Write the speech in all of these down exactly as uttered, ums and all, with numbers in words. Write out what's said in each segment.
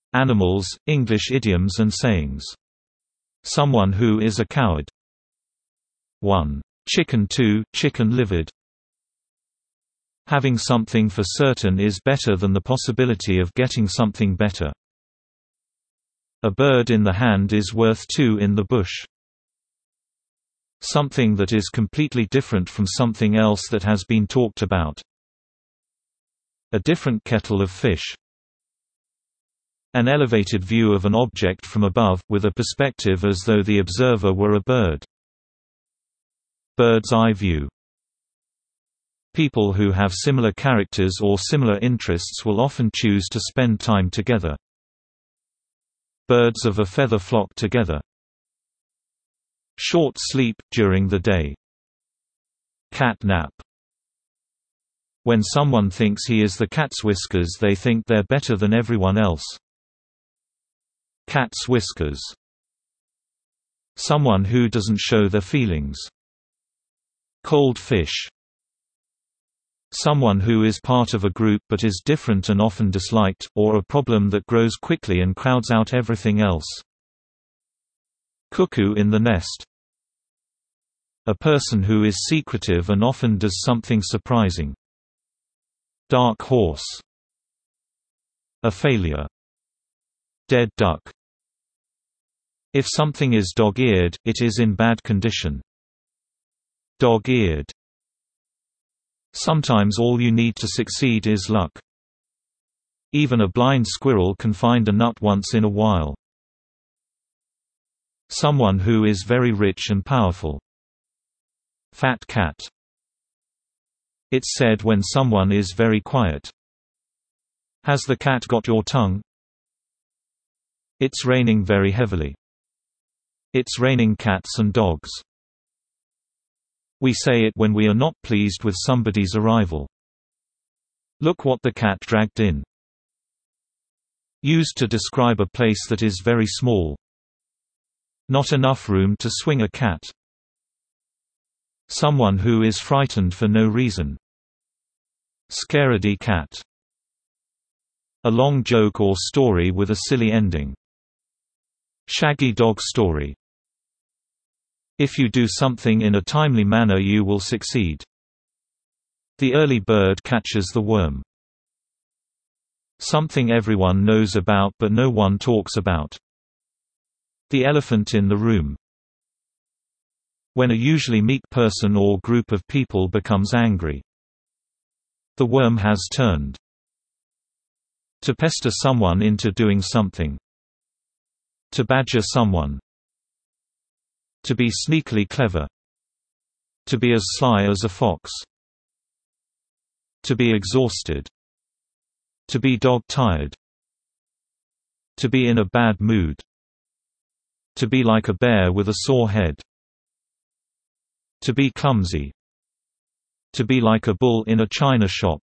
Animals, English idioms and sayings. Someone who is a coward. one. Chicken. two. Chicken-livered. Having something for certain is better than the possibility of getting something better. A bird in the hand is worth two in the bush. Something that is completely different from something else that has been talked about. A different kettle of fish. An elevated view of an object from above, with a perspective as though the observer were a bird. Bird's eye view. People who have similar characters or similar interests will often choose to spend time together. Birds of a feather flock together. Short sleep during the day. Cat nap. When someone thinks he is the cat's whiskers, they think they're better than everyone else. Cat's whiskers. Someone who doesn't show their feelings. Cold fish. Someone who is part of a group but is different and often disliked, or a problem that grows quickly and crowds out everything else. Cuckoo in the nest. A person who is secretive and often does something surprising. Dark horse. A failure. Dead duck. If something is dog-eared, it is in bad condition. Dog-eared. Sometimes all you need to succeed is luck. Even a blind squirrel can find a nut once in a while. Someone who is very rich and powerful. Fat cat. It's said when someone is very quiet. Has the cat got your tongue? It's raining very heavily. It's raining cats and dogs. We say it when we are not pleased with somebody's arrival. Look what the cat dragged in. Used to describe a place that is very small. Not enough room to swing a cat. Someone who is frightened for no reason. Scaredy cat. A long joke or story with a silly ending. Shaggy dog story. If you do something in a timely manner, you will succeed. The early bird catches the worm. Something everyone knows about but no one talks about. The elephant in the room. When a usually meek person or group of people becomes angry. The worm has turned. To pester someone into doing something. To badger someone. To be sneakily clever. To be as sly as a fox. To be exhausted. To be dog-tired. To be in a bad mood. To be like a bear with a sore head. To be clumsy. To be like a bull in a china shop.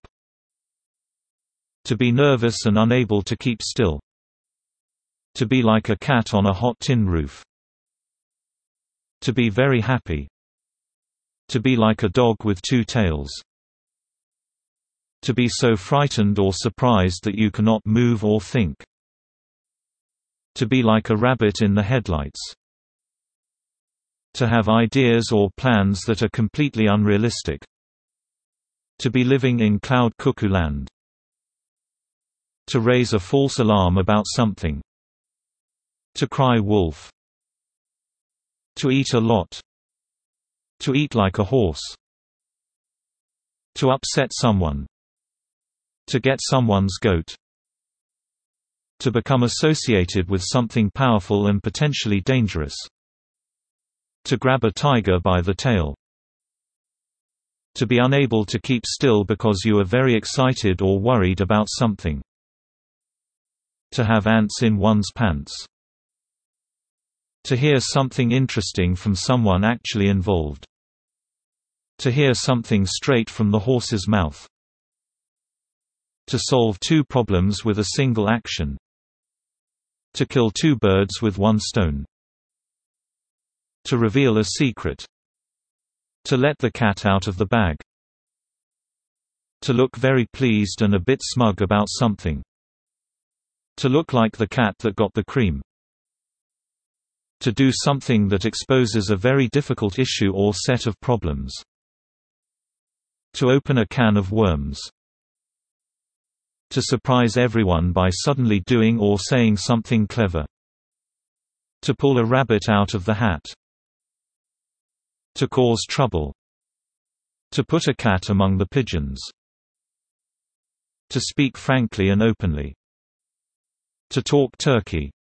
To be nervous and unable to keep still. To be like a cat on a hot tin roof. To be very happy. To be like a dog with two tails. To be so frightened or surprised that you cannot move or think. To be like a rabbit in the headlights. To have ideas or plans that are completely unrealistic. To be living in cloud cuckoo land. To raise a false alarm about something. To cry wolf. To eat a lot. To eat like a horse. To upset someone. To get someone's goat. To become associated with something powerful and potentially dangerous. To grab a tiger by the tail. To be unable to keep still because you are very excited or worried about something. To have ants in one's pants. To hear something interesting from someone actually involved. To hear something straight from the horse's mouth. To solve two problems with a single action. To kill two birds with one stone. To reveal a secret. To let the cat out of the bag. To look very pleased and a bit smug about something. To look like the cat that got the cream. To do something that exposes a very difficult issue or set of problems. To open a can of worms. To surprise everyone by suddenly doing or saying something clever. To pull a rabbit out of the hat. To cause trouble. To put a cat among the pigeons. To speak frankly and openly. To talk turkey.